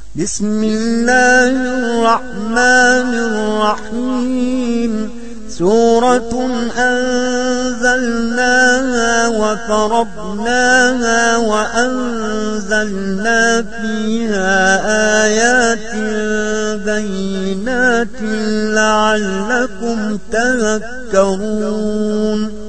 بسم الله الرحمن الرحيم. سورة أنزلناها وفرضناها وأنزلنا فيها آيات بينات لعلكم تذكرون.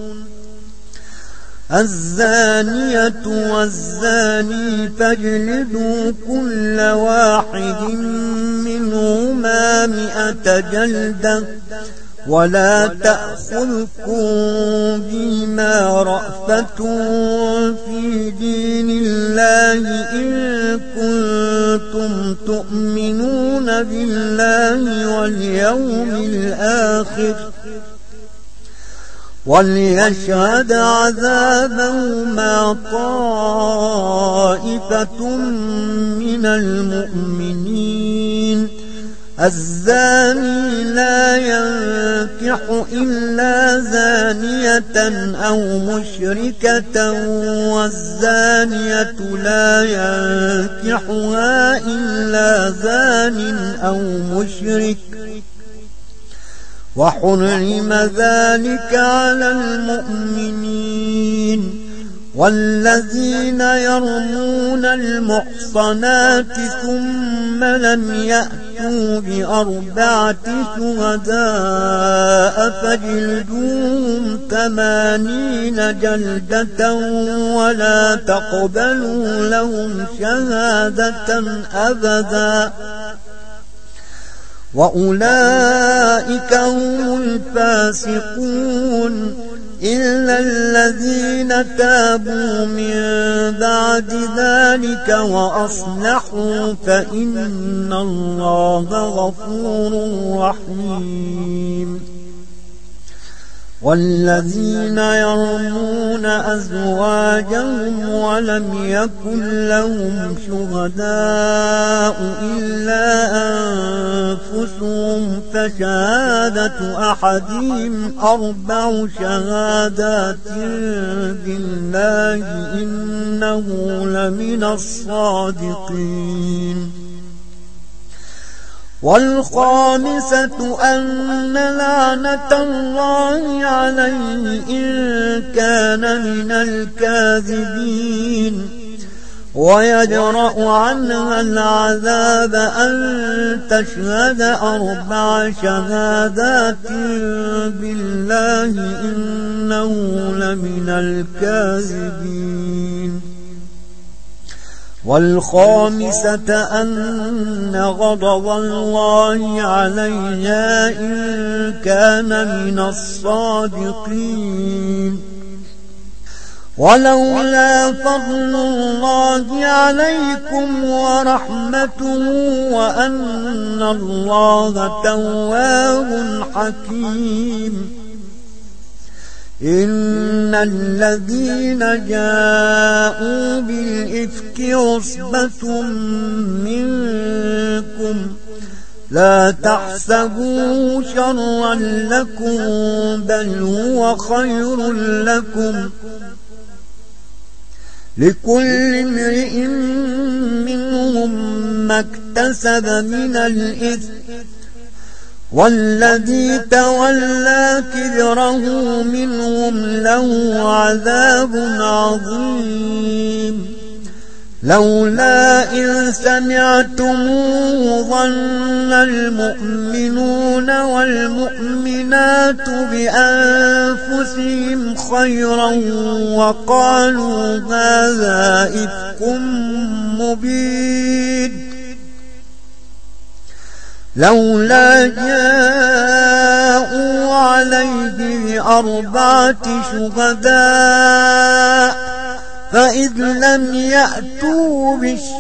الزانية والزاني فاجلدوا كل واحد منهما 100 جلدة ولا تأخذكم بما رأفة في دين الله إن كنتم تؤمنون بالله واليوم الآخر وليشهد عذابهما طائفة من المؤمنين. الزاني لا ينكح إلا زانية أو مشركة والزانية لا ينكحها إلا زان أو مشرك وحرم ذلك على المؤمنين. والذين يرمون المحصنات ثم لم يأتوا ب4 شهداء فاجلدوهم 80 جلدة ولا تقبلوا لهم شهادة أبدا وأولئك هم الفاسقون إلا الذين تابوا من بعد ذلك وأصلحوا فإن الله غفور رحيم. والذين يرمون أزواجهم ولم يكن لهم شهداء إلا أنفسهم فشهادة أحدهم 4 شهادات بالله إنه لمن الصادقين. والخامسة أن لعنة الله عليه إن كان من الكاذبين ويدرأ عنها العذاب أن تشهد 4 شهادات بالله إنه لمن الكاذبين. والخامسة أن غضب الله عليها إن كان من الصادقين. ولولا فضل الله عليكم ورحمته وأن الله تواب حكيم. إن الذين جاءوا بالإفك عصبة منكم لا تحسبوه شرا لكم بل هو خير لكم لكل امرئ منهم ما اكتسب من الإثم والذي تولى كبره منهم له عذاب عظيم. لولا إذ سمعتموه ظن المؤمنون والمؤمنات بأنفسهم خيرا وقالوا هذا إفك مبين. لولا جاءوا عليه ب4 شهداء فإذ لم يأتوا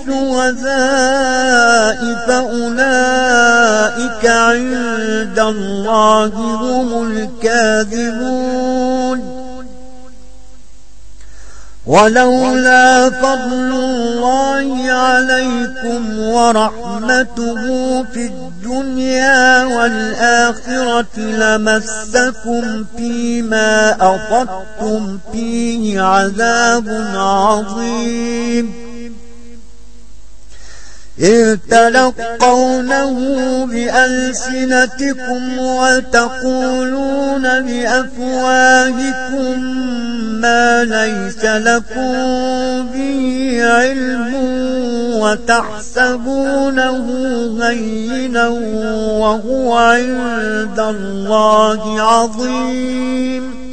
بالشهداء فأولئك عند الله هم الكاذبون. ولولا فضل الله عليكم ورحمته في الدنيا والآخرة لمسكم فيما أفضتم فيه عذاب عظيم. إذ تلقونه بألسنتكم وتقولون بأفواهكم ما ليس لكم به علم وتحسبونه هينا وهو عند الله عظيم.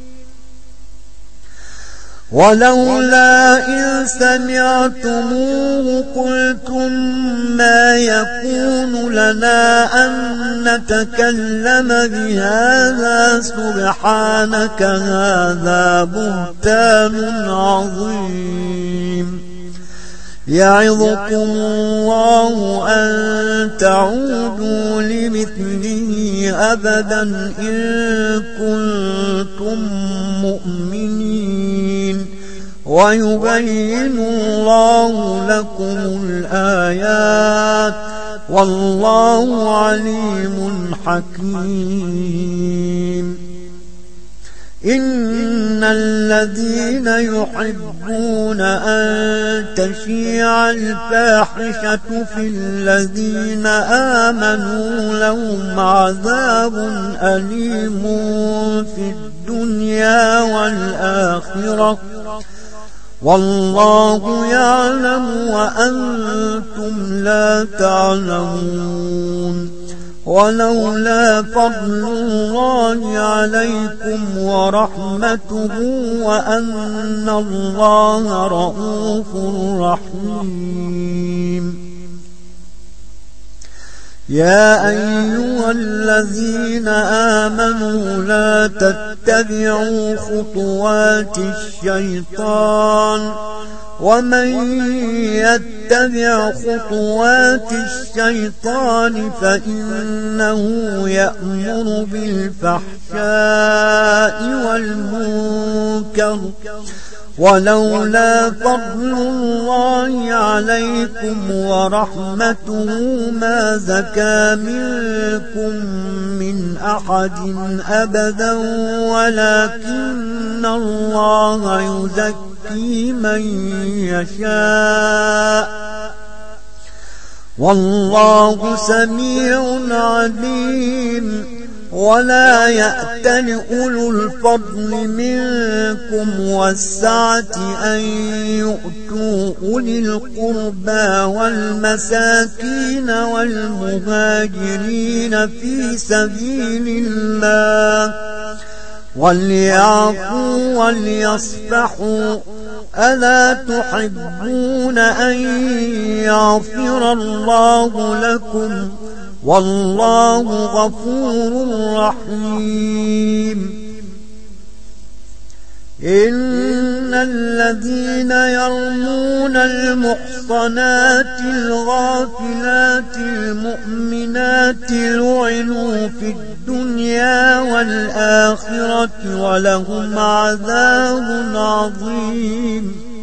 ولولا إذ سمعتموه قلتم ما يكون لنا أن نتكلم بهذا سبحانك هذا بهتان عظيم. يعظكم الله أن تعودوا لمثله أبدا إن كنتم مؤمنين ويبين الله لكم الآيات والله عليم حكيم. إن الذين يحبون أن تشيع الفاحشة في الذين آمنوا لهم عذاب أليم في الدنيا والآخرة والله يعلم وأنتم لا تعلمون. ولولا فضل الله عليكم ورحمته وأن الله رؤوف رحيم. يا أيها الذين آمنوا لا تتبعوا خطوات الشيطان ومن يتبع خطوات الشيطان فإنه يأمر بالفحشاء والمنكر. ولولا فضل الله عليكم ورحمته ما زكى منكم من أحد أبدا ولكن الله يزكي من يشاء والله سميع عليم. ولا يأتل أولو الفضل منكم والسعة أن يؤتوا أولي القربى والمساكين والمهاجرين في سبيل الله وليعفوا وليصفحوا ألا تحبون أن يغفر الله لكم والله غفور رحيم. إن الذين يرمون المحصنات الغافلات المؤمنات لعنوا في الدنيا والآخرة ولهم عذاب عظيم.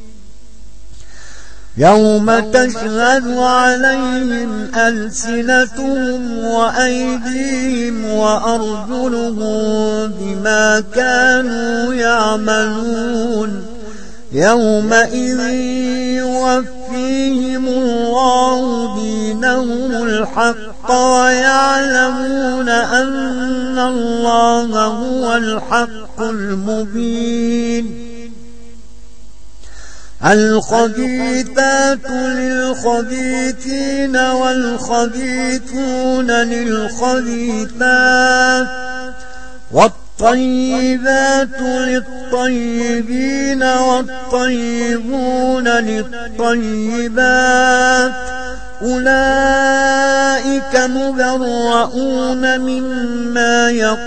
يوم تشهد عليهم ألسنتهم وأيديهم وأرجلهم بما كانوا يعملون. يومئذ يوفيهم الله دينهم الحق ويعلمون أن الله هو الحق المبين. الخبيثات للخبيثين والخبيثون للخبيثات والطيبات للطيبين والطيبون للطيبات أولئك مبرؤون مما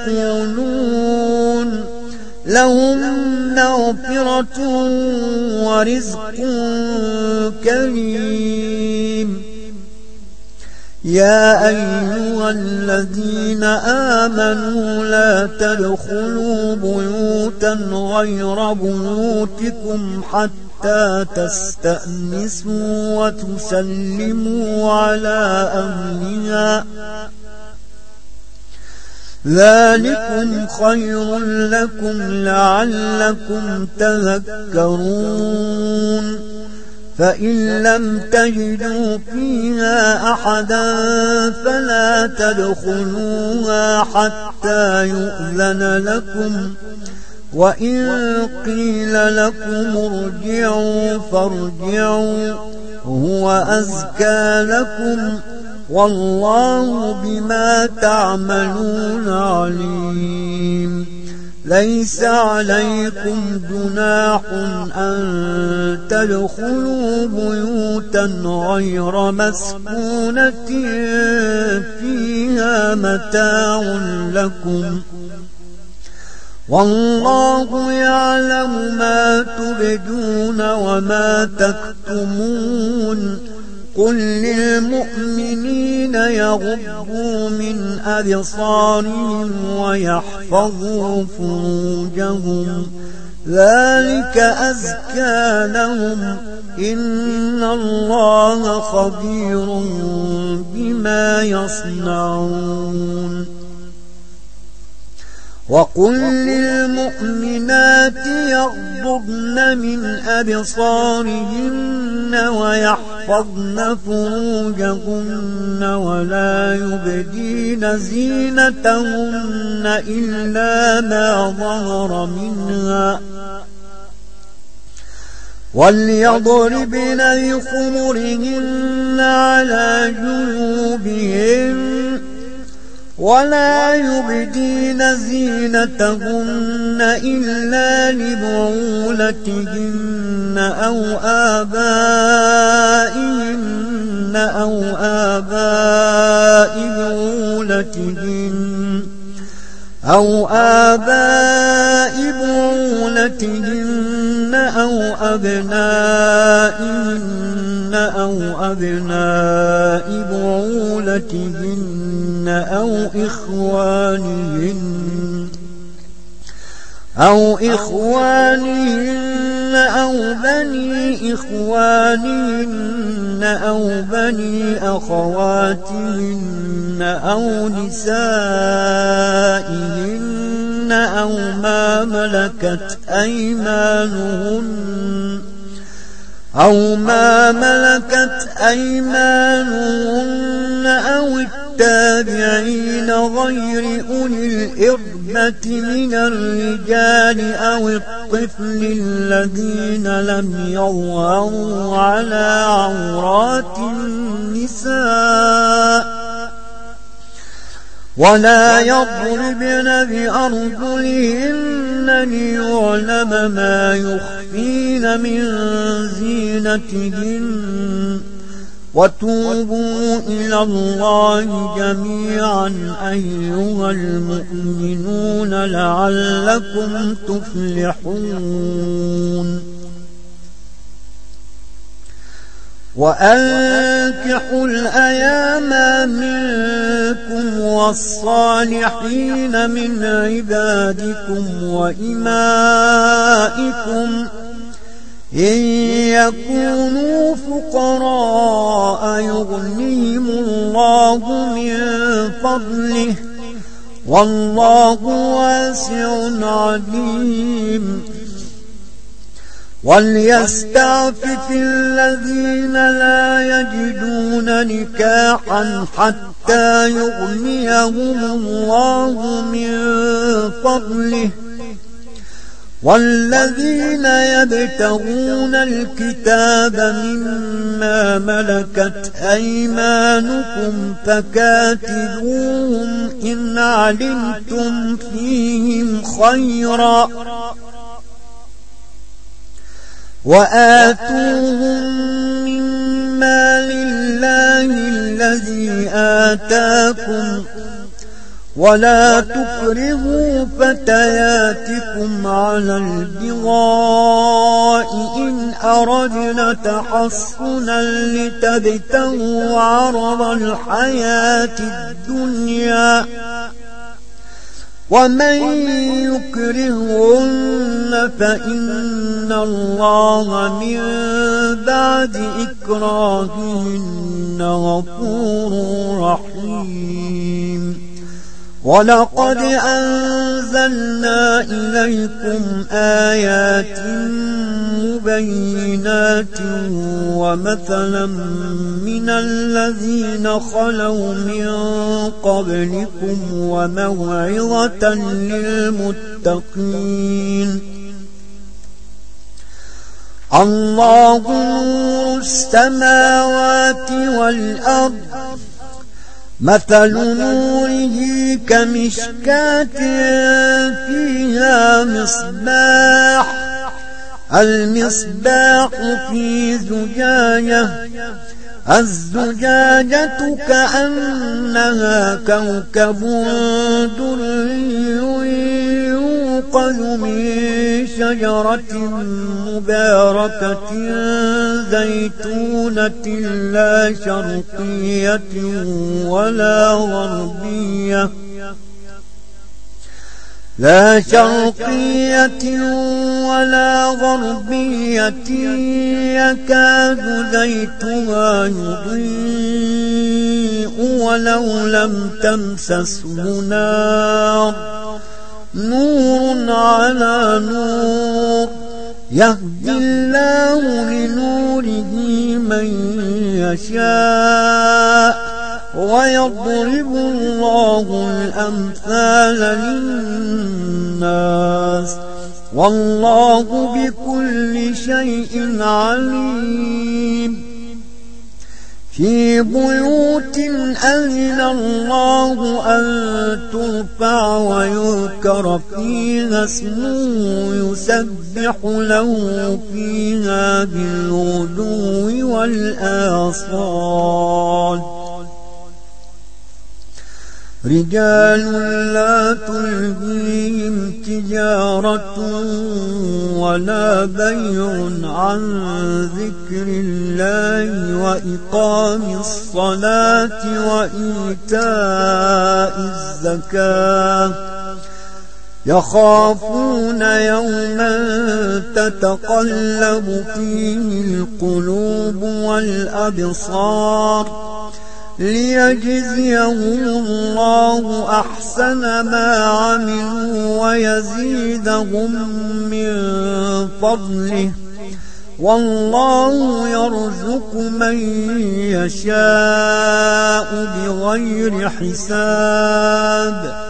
يقولون لهم مغفرة ورزق كريم. يا أيها الذين آمنوا لا تدخلوا بيوتا غير بيوتكم حتى تستأنسوا وتسلموا على أهلها ذلكم خير لكم لعلكم تذكرون. فإن لم تجدوا فيها أحدا فلا تدخلوها حتى يؤذن لكم، وإن قيل لكم ارجعوا فارجعوا هو أزكى لكم، والله بما تعملون عليم. ليس عليكم جناح أن تدخلوا بيوتا غير مسكونة فيها متاع لكم، والله يعلم ما تبدون وما تكتمون. قل للمؤمنين يغضوا من أبصارهم ويحفظوا فروجهم، ذلك أزكى لهم، إن الله خبير بما يصنعون. وقل للمؤمنات يغضضن من أبصارهن ويحفظن فروجهن ولا يبدين زينتهن إلا ما ظهر منها، وليضربن بخمرهن على جيوبهن ولا يبدين زينتهن إلا لبعولتهن أو آبائهن أو آباء بعولتهن أو أبنائهن أو أبناء بعولتهن أو إخوانهن أو بني إخوانهن أو بني أخواتهن أو نسائهن أو ما ملكت أيمانهن أو التابعين غير أولي الإربة من الرجال أو الطفل الذين لم يظهروا على عورات النساء، ولا يضربن بأرجلهن ليعلم ما يخفين من زينتهن. وتوبوا إلى الله جميعا أيها المؤمنون لعلكم تفلحون. وأنكحوا الأيام منكم والصالحين من عبادكم وإمائكم إن يكونوا فقراء يغنيهم الله من فضله، والله واسع عليم. وليستعفف الذين لا يجدون نكاحا حتى يغنيهم الله من فضله، والذين يبتغون الكتاب مما ملكت أيمانكم فكاتبوهم إن علمتم فيهم خيرا، وآتوهم مما لله الذي آتاكم، ولا تكرهوا فتياتكم على البغاء إن أردنا تحصنا لتبتغوا عرض الحياة الدنيا، ومن يكرهن فإن الله من بعد إكراههن غفور رحيم. ولقد أنزلنا إليكم آيات مبينات ومثلا من الذين خلوا من قبلكم وموعظة للمتقين. الله نور السماوات والأرض، مثل نوره كمشكاة فيها مصباح، المصباح في زجاجة، الزجاجة كأنها كوكب دري يوقد من شجرة مباركة زيتونة لا شرقية ولا غربية يكاد زيتها يضيء ولو لم تمسسه نار، نور على نور، يهدي الله لنوره من يشاء ويضرب الله الأمثال للناس والله بكل شيء عليم. في بيوت أذن الله أن ترفع ويذكر فيها اسمه يسبح له فيها بالغدو والآصال، رجال لا تلهيهم تجارة ولا بيع عن ذكر الله وإقام الصلاة وإيتاء الزكاة، يخافون يوما تتقلب فيه القلوب والأبصار، ليجزيهم الله أحسن ما عملوا ويزيدهم من فضله، والله يرزق من يشاء بغير حساب.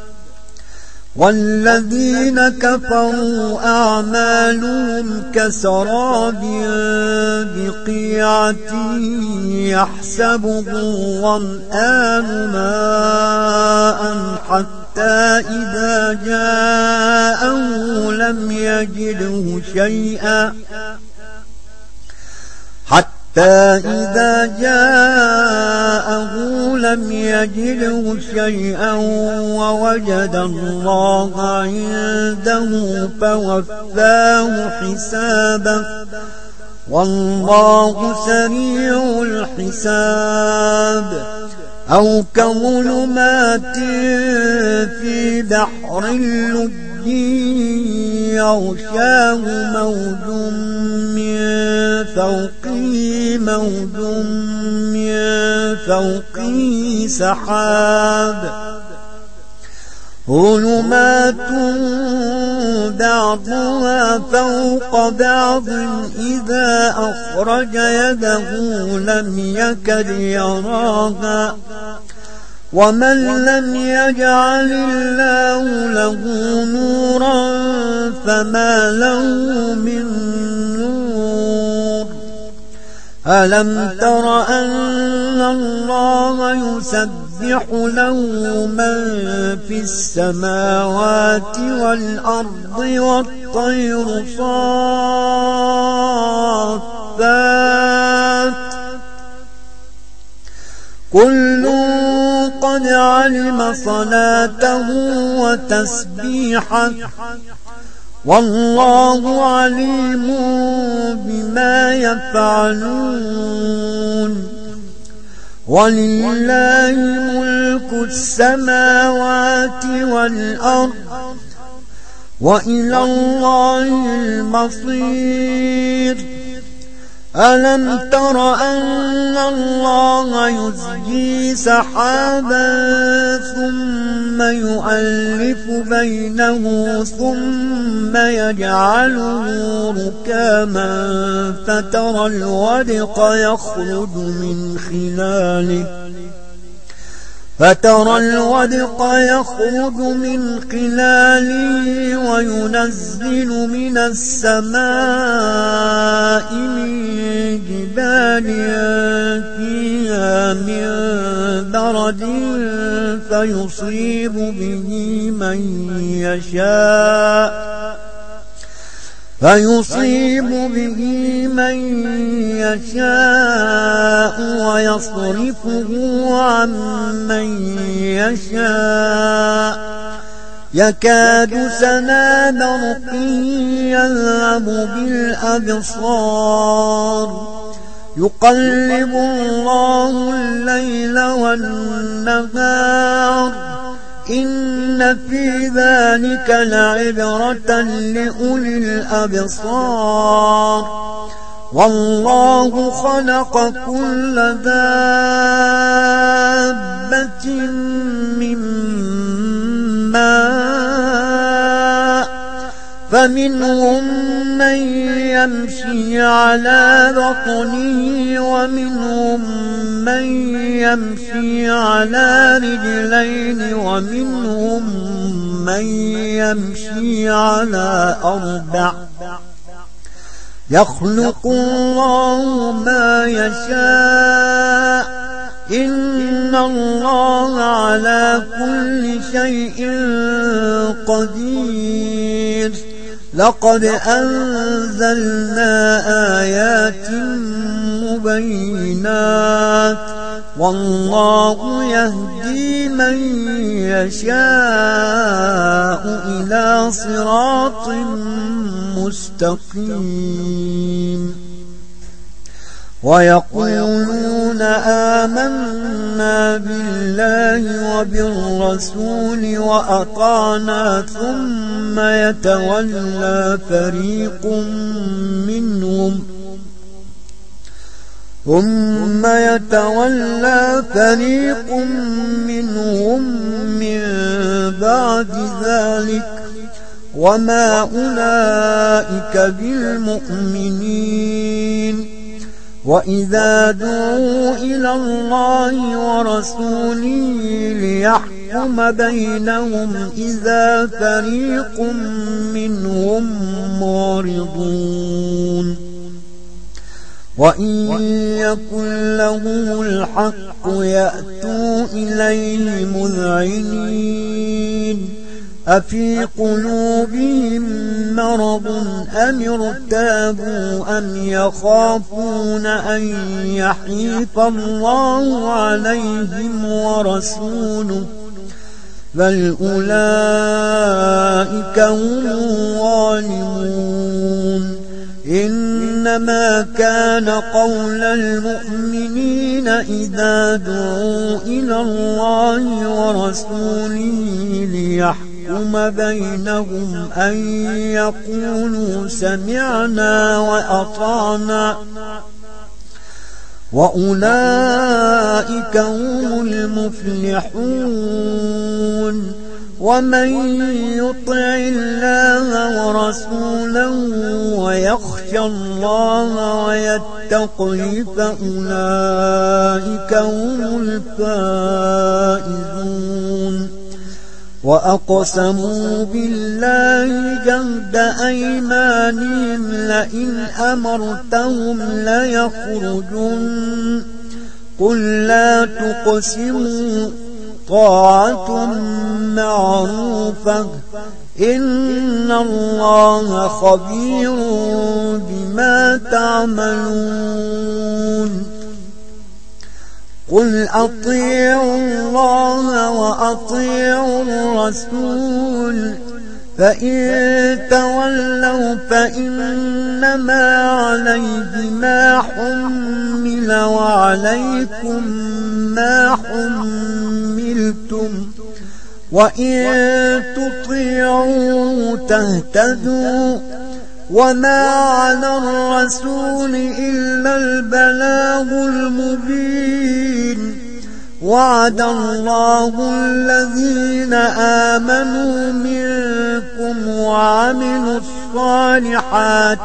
والذين كفروا أعمالهم كسراب بقيعة يحسبه الظمآن ماء حتى إذا جاءه لم يجده شيئا ووجد الله عنده فوفاه حسابه، والله سريع الحساب. أو كظلمات في بحر اللجي يغشاه موج من فوقه سحاب، ظلمات بعضها فوق بعض إذا أخرج يده لم يكد يراها، ومن لم يجعل الله له نورا فما له من نور. ألم تر أن الله يسبح له من في السماوات والأرض والطير صافات، كل قد علم صلاته وتسبيحه، والله عليم بما يفعلون. ولله ملك السماوات والأرض وإلى الله المصير. ألم تر أن الله يزجي سحابا ثم يؤلف بينه ثم يجعله ركاما فترى الودق يخرج من خلاله وينزل من السماء من جبال فيها من برد فيصيب به من يشاء ويصرفه عن من يشاء يكاد سنا برقه يذهب بالأبصار يقلب الله الليل والنهار إن في ذلك لعبرة لأولي الأبصار والله خلق كل دابة من ماء فمنهم من يمشي على بطنه ومنهم من يمشي على رجلين ومنهم من يمشي على أربع يخلق الله ما يشاء إن الله على كل شيء قدير لقد أنزلنا آيات مبينات والله يهدي من يشاء إلى صراط مستقيم ويقولون آمنا بالله وبالرسول وأطعنا ثم يتولى فريق منهم من بعد ذلك وما أولئك بالمؤمنين وإذا دعوا إلى الله ورسوله ليحكم بينهم إذا فريق منهم معرضون وإن يكن لهم الحق يأتوا إليه مذعنين أفي قلوبهم مرض أم ارتابوا أم يخافون أن يحيف الله عليهم ورسوله بل أولئك هم الظالمون إنما كان قول المؤمنين إذا دعوا إلى الله ورسوله ليحكم بينهم أن يقولوا سمعنا وأطعنا وأولئك هم المفلحون ومن يطع الله ورسوله ويخشى الله ويتقه فأولئك هم الفائزون وأقسموا بالله جهد أيمانهم لئن أمرتهم ليخرجن قل لا تقسموا طاعة معروفة إن الله خبير بما تعملون قل أطيعوا الله وأطيعوا الرسول فإن تولوا فإنما عليه ما حمل وعليكم ما حملتم وإن تطيعوا تهتدوا وما على الرسول إلا البلاغ المبين وعد الله الذين آمنوا منكم وعملوا الصالحات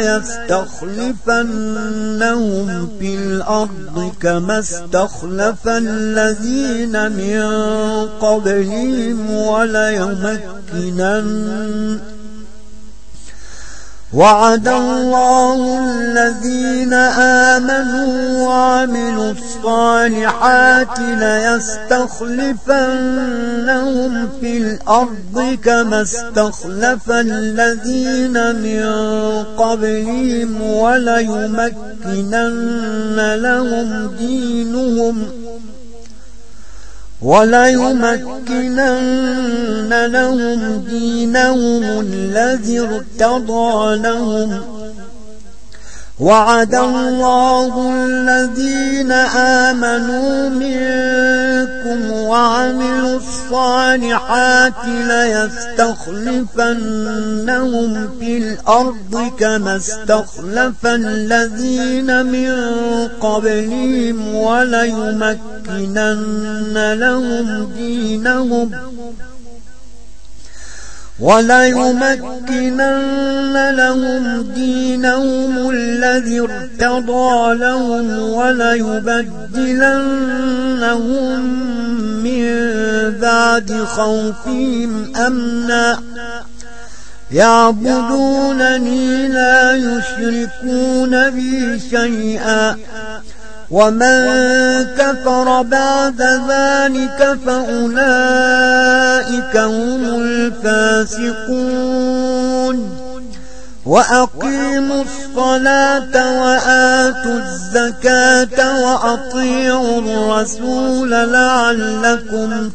ليستخلفنهم في الأرض كما استخلف الذين من قبلهم وعد الله الذين آمنوا وعملوا الصالحات ليستخلفنهم في الأرض كما استخلف الذين من قبلهم وليمكنن لهم دينهم الذي ارتضى لهم وعد الله الذين آمنوا منكم وعملوا الصالحات ليستخلفنهم في الأرض كما استخلف الذين من قبلهم وليمكنن لهم دينهم الذي ارتضى لهم وليبدلنهم من بعد خوفهم أمنا يعبدونني لا يشركون بي شيئا ومن كفر بعد ذلك فأولئك هم الفاسقون وأقيموا الصلاة وآتوا الزكاة وأطيعوا الرسول لعلكم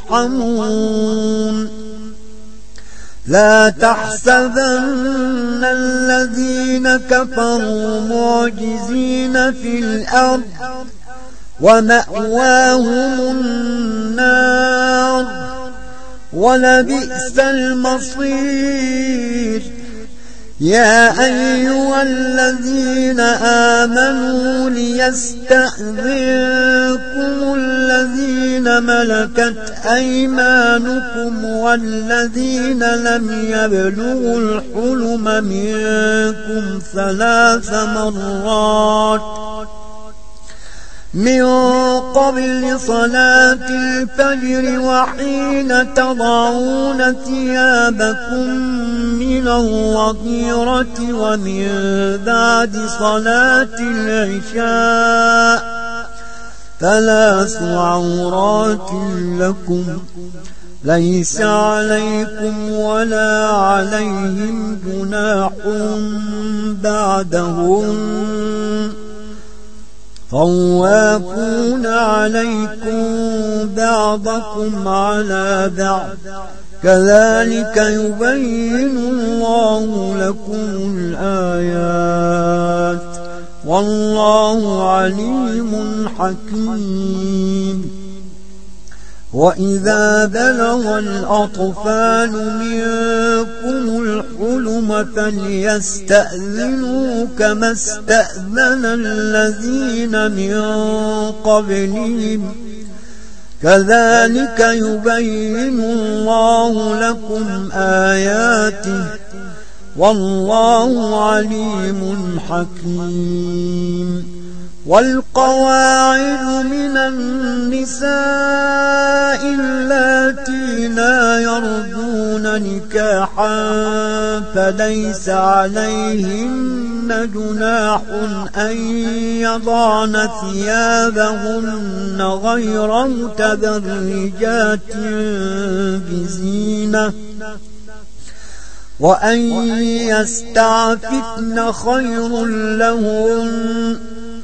ترحمون لا تحسبن الذين كفروا معجزين في الأرض ومأواهم النار ولبئس المصير يا أيها الذين آمنوا ليستأذنكم الذين ملكت أيمانكم والذين لم يبلغوا الحلم منكم 3 مرات من قبل صلاة الفجر وحين تضعون ثيابكم من الظهيرة ومن بعد صلاة العشاء 3 عورات لكم ليس عليكم ولا عليهم جناح بعدهن طوافون عليكم بعضكم على بعض كذلك يبين الله لكم الآيات والله عليم حكيم وإذا بلغ الأطفال منكم الحلم فليستأذنوا كما استأذن الذين من قبلهم كذلك يبين الله لكم آياته والله عليم حكيم والقواعد من النساء اللاتي لا يرجون نكاحا فليس عليهن جناح أن يضعن ثيابهن غير متبرجات بزينة وأن يستعففن خير لهن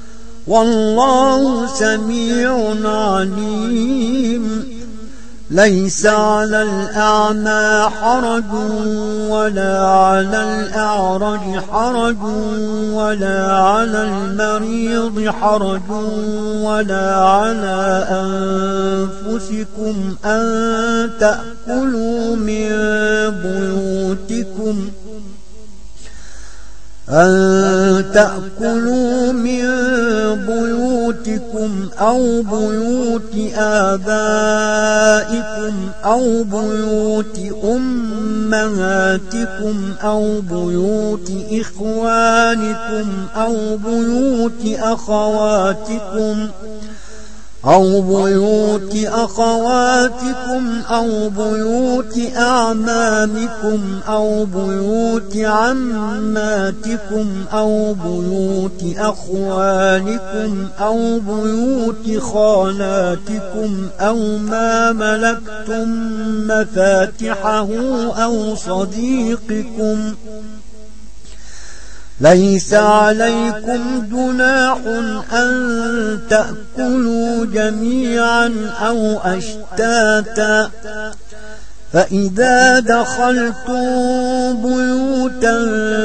والله سميع عليم ليس على الأعمى حرج ولا على الأعرج حرج ولا على المريض حرج ولا على أنفسكم أن تأكلوا من بيوتكم أن تأكلوا من بيوتكم أو بيوت آبائكم أو بيوت أمهاتكم أو بيوت إخوانكم أو بيوت أخواتكم أو بيوت أعمامكم أو بيوت عماتكم أو بيوت أخوالكم أو بيوت خالاتكم أو ما ملكتم مفاتحه أو صديقكم. ليس عليكم جناح أن تأكلوا جميعا أو أشتاتا، فإذا دخلتم بيوتا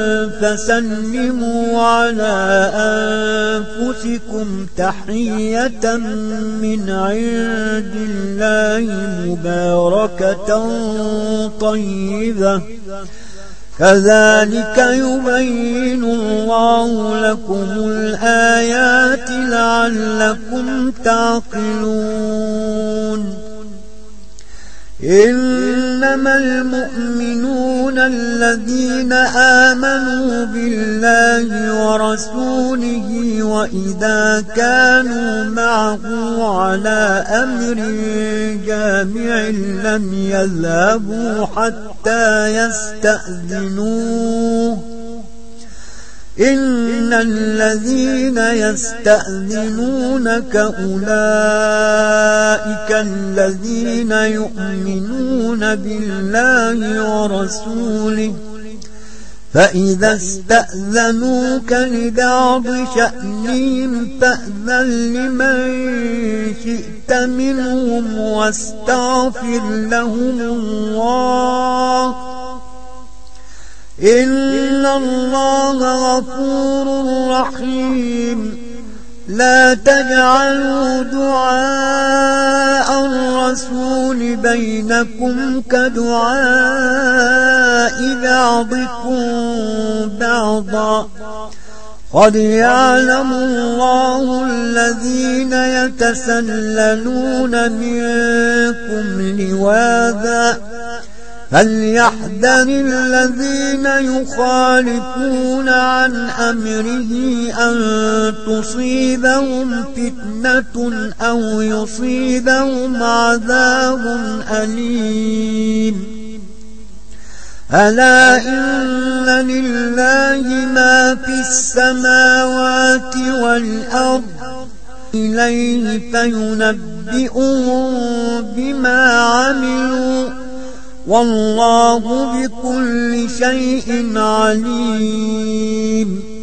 فسلموا على أنفسكم تحية من عند الله مباركة طيبة، كذلك يبين الله لكم الآيات لعلكم تعقلون. إنما المؤمنون الذين آمنوا بالله ورسوله وإذا كانوا معه على أمر جامع لم يذهبوا حتى يستأذنوه. إن الذين يستأذنونك أولئك الذين يؤمنون بالله ورسوله، فإذا استأذنوك لبعض شأنهم فأذن لمن شئت منهم واستغفر لهم الله، إن الله غفور رحيم. لا تجعلوا دعاء الرسول بينكم كدعاء بعضكم بعضا، قد يعلم الله الذين يتسللون منكم لواذا، فليحذر الذين يخالفون عن أمره أن تصيبهم فتنة أو يصيبهم عذاب أليم. ألا إن لله ما في السماوات والأرض، إليه فينبئهم بما عملوا، والله بكل شيء عليم.